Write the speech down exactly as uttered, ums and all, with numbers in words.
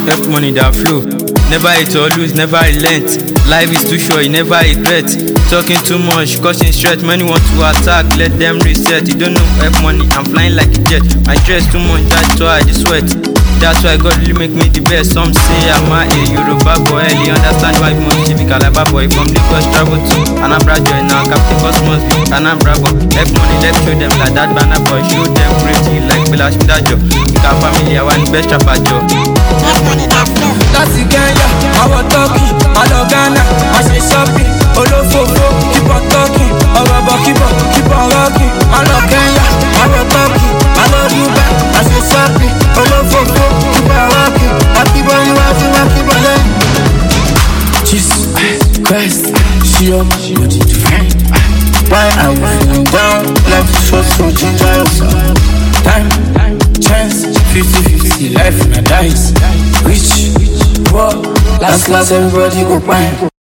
F money that flow. Never hate or lose, never relent. Life is too short, you never regret. Talking too much, causing stress. Many want to attack, let them reset. You don't know F money, I'm flying like a jet. My stress too much, that's why I just sweat. That's why God really make me the best. Some say I'm a Yoruba boy. You understand why you must be Calabar boy. From Lagos travel to Anambra joy. Now Captain Cosmos be Anambra boy. F money, let's show them like that banner boy. Show them pretty like Bella Shmidajo. You can family, I want the best rapper job. That's the Kenya, I was talking, I love Ghana, I say shopping, Olofofo, keep on talking, Oraba, keep on, keep on rocking, I love Kenya, I was talking, I love Dubai, I say shopping, Olofofo, keep on rocking, I keep on rocking, I keep on rocking. Jesus Christ, she on my body to find. Why are you feeling down, like the short so ginger yourself? Time, chance, fifty fifty, life in a dice. Rich, poor, last class, everybody go fine.